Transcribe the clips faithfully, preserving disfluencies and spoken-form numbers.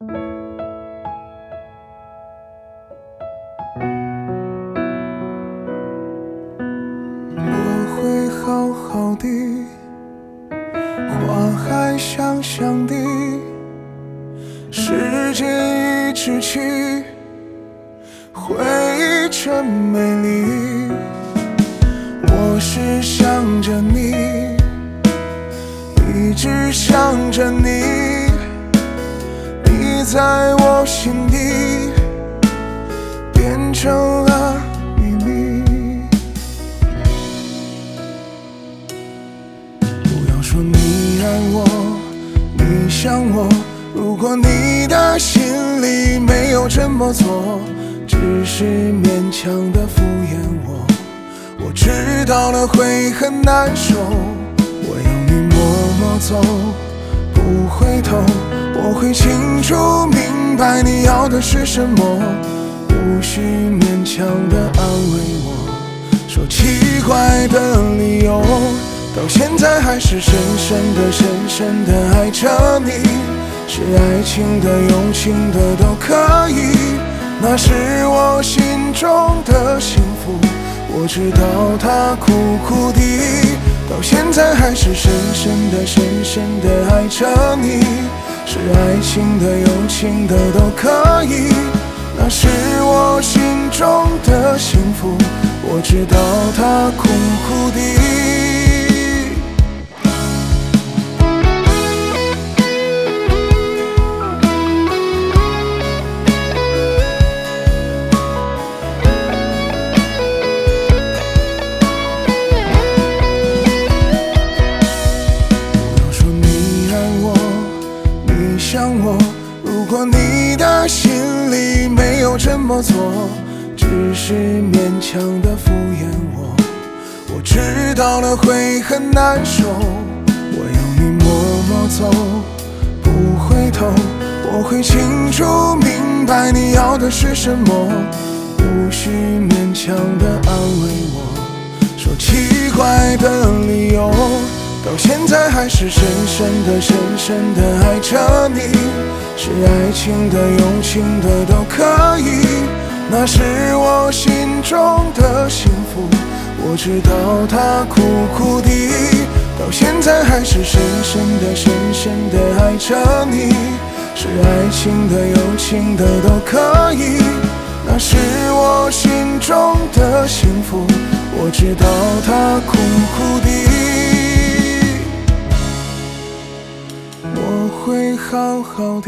我会好好的，花还香香的，时间一直去，回忆真美丽。我是想着你，一直想着你，你在我心底变成了秘密。不要说你爱我，你想我，如果你的心里没有这么做，只是勉强的敷衍我，我知道了会很难受。我要你默默走，不回头，我会清楚明白你要的是什么，无需勉强的安慰我，说奇怪的理由，到现在还是深深的深深的爱着你，是爱情的用情的都可以，那是我心中的幸福，我知道它苦苦的，到现在还是深深的深深的爱着你，是爱情的用情的都可以，那是我心中的幸福，我知道它苦苦的。想我，如果你的心里没有这么做，只是勉强的敷衍我，我知道了会很难受。我要你默默走，不回头，我会清楚明白你要的是什么，无需勉强的安慰我，说奇怪的理由，到现在还是深深的深深的爱着你，是爱情的用情的都可以，那是我心中的幸福，我知道它苦苦的，到现在还是深深的深深的爱着你，是爱情的用情的都可以，那是我心中的幸福，我知道它苦苦的，我会好好的，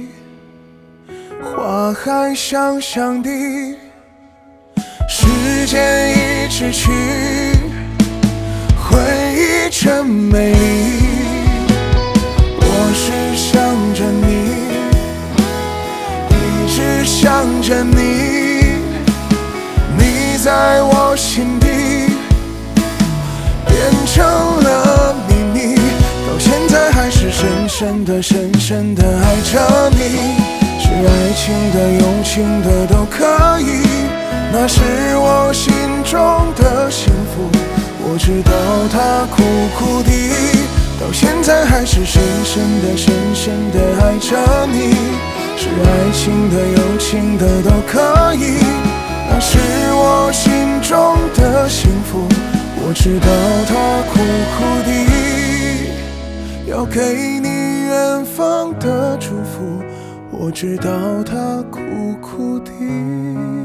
花还香香的，时间一直去，回忆真美丽。我是想着你，一直想着你，你在我心底变成了秘密，到现在还是深深的深深的爱着你，是爱情的用情的都可以，那是我心中的幸福，我知道它苦苦的，到现在还是深深的深深的爱着你，是爱情的用情的都可以，那是我心中的幸福，我知道它苦苦的，要给你远方的祝福，我知道它苦苦的。